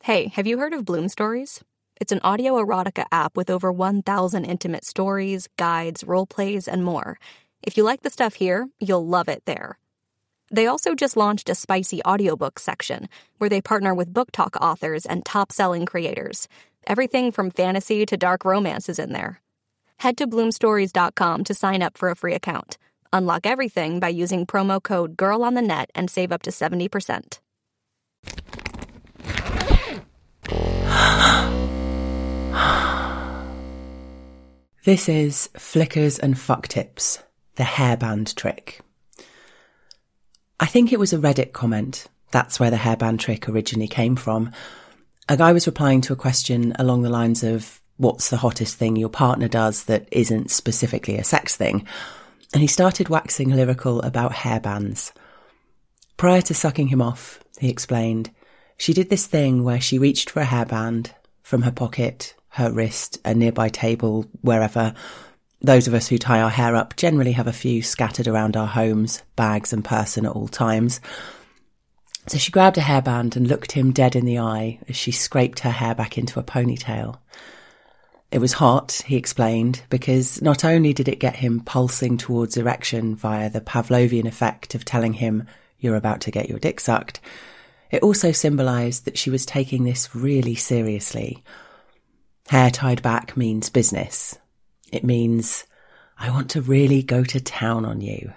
Hey, have you heard of Bloom Stories? It's an audio erotica app with over 1,000 intimate stories, guides, role plays, and more. If you like the stuff here, you'll love it there. They also just launched a spicy audiobook section where they partner with book talk authors and top-selling creators. Everything from fantasy to dark romance is in there. Head to bloomstories.com to sign up for a free account. Unlock everything by using promo code GIRLONTHENET and save up to 70%. This is Flickers and Fuck Tips, the hairband trick. I think it was a Reddit comment. That's where the hairband trick originally came from. A guy was replying to a question along the lines of, what's the hottest thing your partner does that isn't specifically a sex thing? And he started waxing lyrical about hairbands. Prior to sucking him off, he explained, she did this thing where she reached for a hairband from her pocket, her wrist, a nearby table, wherever. Those of us who tie our hair up generally have a few scattered around our homes, bags and person at all times. So she grabbed a hairband and looked him dead in the eye as she scraped her hair back into a ponytail. It was hot, he explained, because not only did it get him pulsing towards erection via the Pavlovian effect of telling him you're about to get your dick sucked, it also symbolised that she was taking this really seriously. Hair tied back means business. It means, I want to really go to town on you.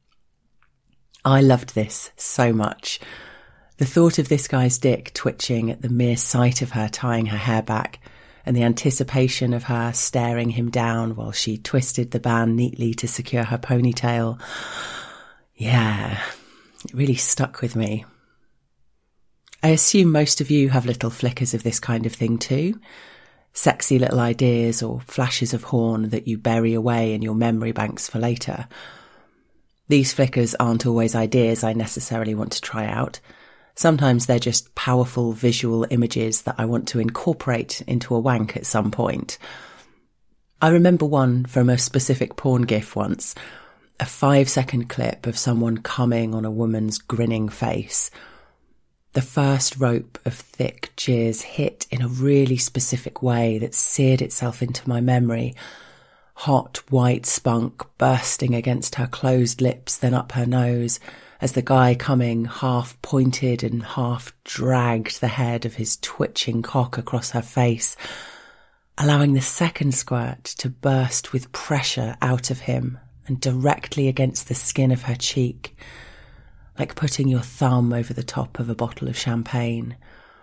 I loved this so much. The thought of this guy's dick twitching at the mere sight of her tying her hair back, and the anticipation of her staring him down while she twisted the band neatly to secure her ponytail. Yeah, it really stuck with me. I assume most of you have little flickers of this kind of thing too. Sexy little ideas or flashes of horn that you bury away in your memory banks for later. These flickers aren't always ideas I necessarily want to try out. Sometimes they're just powerful visual images that I want to incorporate into a wank at some point. I remember one from a specific porn gif once, a 5-second clip of someone coming on a woman's grinning face. The first rope of thick jizz hit in a really specific way that seared itself into my memory. Hot white spunk bursting against her closed lips, then up her nose, as the guy coming half pointed and half dragged the head of his twitching cock across her face, allowing the second squirt to burst with pressure out of him and directly against the skin of her cheek, like putting your thumb over the top of a bottle of champagne.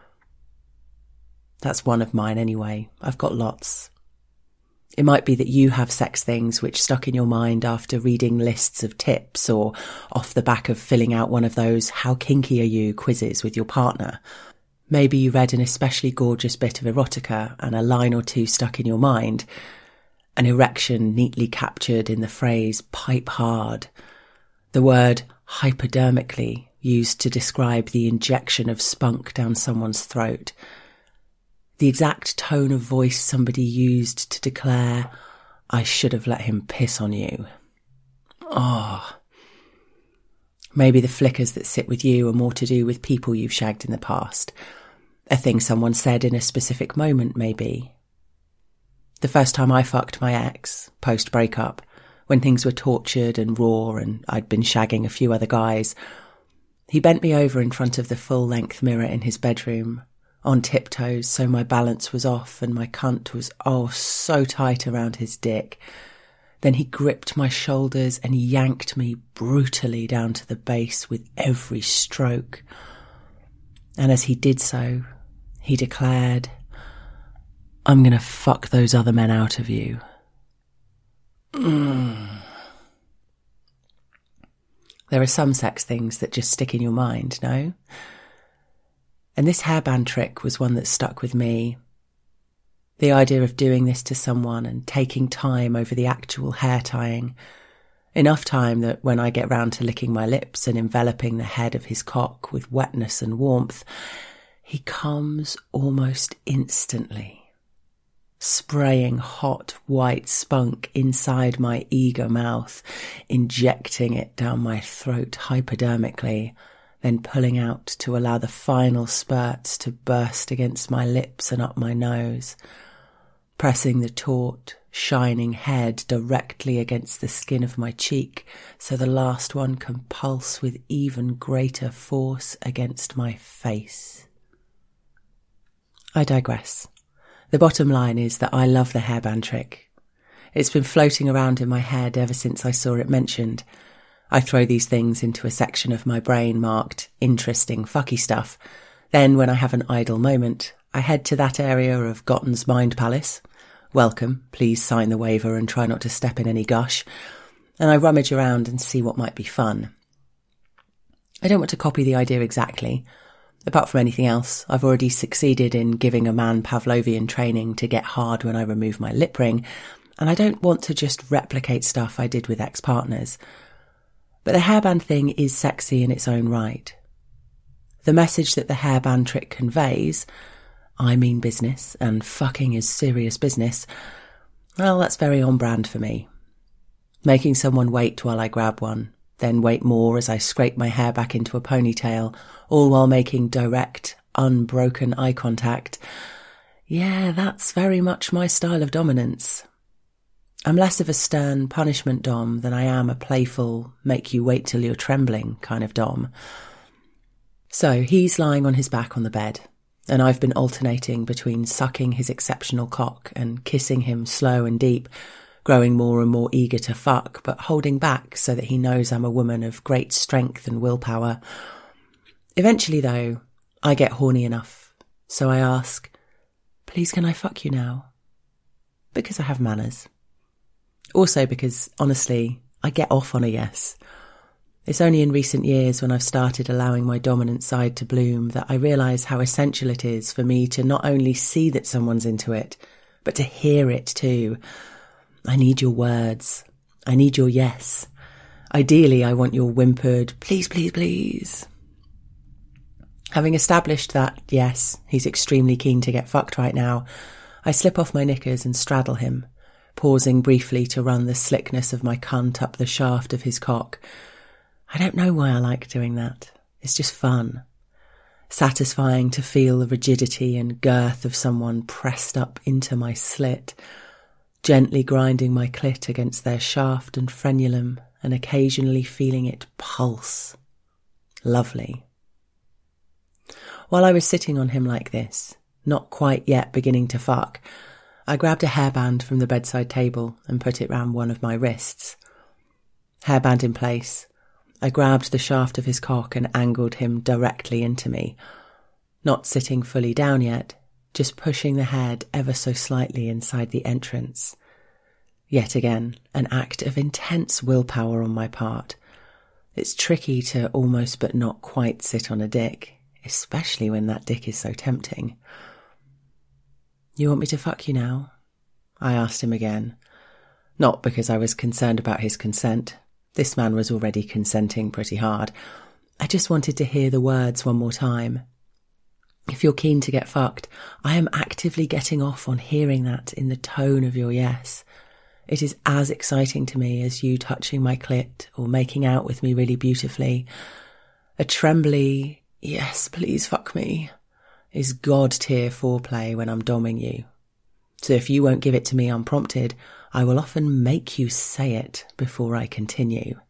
That's one of mine anyway. I've got lots. It might be that you have sex things which stuck in your mind after reading lists of tips or off the back of filling out one of those "how kinky are you" quizzes with your partner. Maybe you read an especially gorgeous bit of erotica and a line or two stuck in your mind, an erection neatly captured in the phrase "pipe hard," the word hypodermically used to describe the injection of spunk down someone's throat, the exact tone of voice somebody used to declare, I should have let him piss on you. Oh. Maybe the flickers that sit with you are more to do with people you've shagged in the past. A thing someone said in a specific moment, maybe. The first time I fucked my ex, post-breakup, when things were tortured and raw and I'd been shagging a few other guys, he bent me over in front of the full-length mirror in his bedroom, on tiptoes so my balance was off and my cunt was so tight around his dick. Then he gripped my shoulders and yanked me brutally down to the base with every stroke. And as he did so, he declared, I'm going to fuck those other men out of you. There are some sex things that just stick in your mind, no? And this hairband trick was one that stuck with me. The idea of doing this to someone and taking time over the actual hair tying. Enough time that when I get round to licking my lips and enveloping the head of his cock with wetness and warmth, he comes almost instantly, spraying hot white spunk inside my eager mouth, injecting it down my throat hypodermically, then pulling out to allow the final spurts to burst against my lips and up my nose, pressing the taut, shining head directly against the skin of my cheek so the last one can pulse with even greater force against my face. I digress. The bottom line is that I love the hairband trick. It's been floating around in my head ever since I saw it mentioned. I throw these things into a section of my brain marked interesting fucky stuff. Then when I have an idle moment, I head to that area of Gotten's Mind Palace. Welcome, please sign the waiver and try not to step in any gush. And I rummage around and see what might be fun. I don't want to copy the idea exactly. Apart from anything else, I've already succeeded in giving a man Pavlovian training to get hard when I remove my lip ring, and I don't want to just replicate stuff I did with ex-partners. But the hairband thing is sexy in its own right. The message that the hairband trick conveys, I mean business and fucking is serious business, well, that's very on brand for me. Making someone wait while I grab one, then wait more as I scrape my hair back into a ponytail, all while making direct, unbroken eye contact. Yeah, that's very much my style of dominance. I'm less of a stern punishment dom than I am a playful, make you wait till you're trembling kind of dom. So he's lying on his back on the bed, and I've been alternating between sucking his exceptional cock and kissing him slow and deep, growing more and more eager to fuck, but holding back so that he knows I'm a woman of great strength and willpower. Eventually, though, I get horny enough, so I ask, please can I fuck you now? Because I have manners. Also because, honestly, I get off on a yes. It's only in recent years when I've started allowing my dominant side to bloom that I realise how essential it is for me to not only see that someone's into it, but to hear it too. I need your words. I need your yes. Ideally, I want your whimpered, please, please, please. Having established that, yes, he's extremely keen to get fucked right now, I slip off my knickers and straddle him, pausing briefly to run the slickness of my cunt up the shaft of his cock. I don't know why I like doing that. It's just fun. Satisfying to feel the rigidity and girth of someone pressed up into my slit, gently grinding my clit against their shaft and frenulum and occasionally feeling it pulse. Lovely. While I was sitting on him like this, not quite yet beginning to fuck, I grabbed a hairband from the bedside table and put it round one of my wrists. Hairband in place, I grabbed the shaft of his cock and angled him directly into me, not sitting fully down yet, just pushing the head ever so slightly inside the entrance. Yet again, an act of intense willpower on my part. It's tricky to almost but not quite sit on a dick, especially when that dick is so tempting. You want me to fuck you now? I asked him again. Not because I was concerned about his consent. This man was already consenting pretty hard. I just wanted to hear the words one more time. If you're keen to get fucked, I am actively getting off on hearing that in the tone of your yes. It is as exciting to me as you touching my clit or making out with me really beautifully. A trembly, yes, please fuck me, is god-tier foreplay when I'm domming you. So if you won't give it to me unprompted, I will often make you say it before I continue.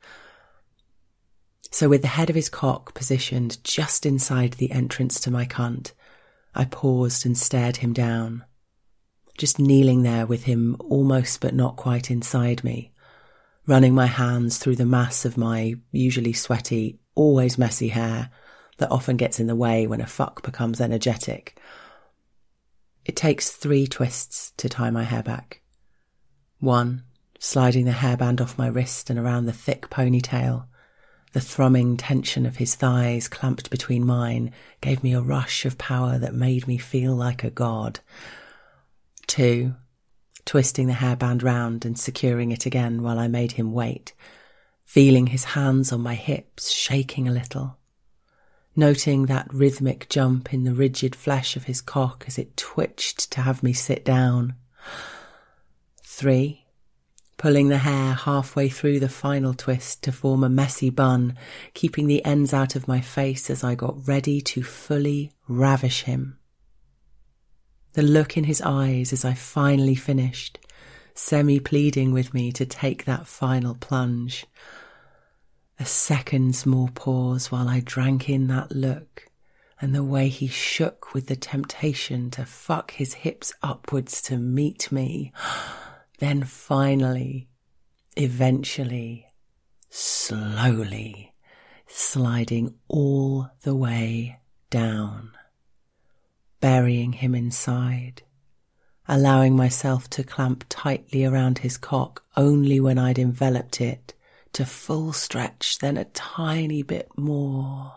So with the head of his cock positioned just inside the entrance to my cunt, I paused and stared him down, just kneeling there with him almost but not quite inside me, running my hands through the mass of my usually sweaty, always messy hair that often gets in the way when a fuck becomes energetic. It takes 3 twists to tie my hair back. 1, sliding the hairband off my wrist and around the thick ponytail. The thrumming tension of his thighs clamped between mine gave me a rush of power that made me feel like a god. 2, twisting the hairband round and securing it again while I made him wait, feeling his hands on my hips shaking a little, noting that rhythmic jump in the rigid flesh of his cock as it twitched to have me sit down. 3, pulling the hair halfway through the final twist to form a messy bun, keeping the ends out of my face as I got ready to fully ravish him. The look in his eyes as I finally finished, semi-pleading with me to take that final plunge. A second's more pause while I drank in that look and the way he shook with the temptation to fuck his hips upwards to meet me. Then finally, eventually, slowly, sliding all the way down, burying him inside, allowing myself to clamp tightly around his cock only when I'd enveloped it to full stretch, then a tiny bit more,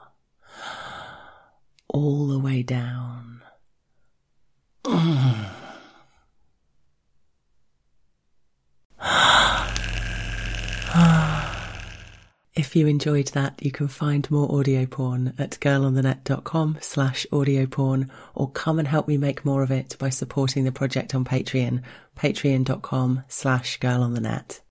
all the way down. If you enjoyed that, you can find more audio porn at girlonthenet.com/audio porn, or come and help me make more of it by supporting the project on Patreon, patreon.com/girlonthenet.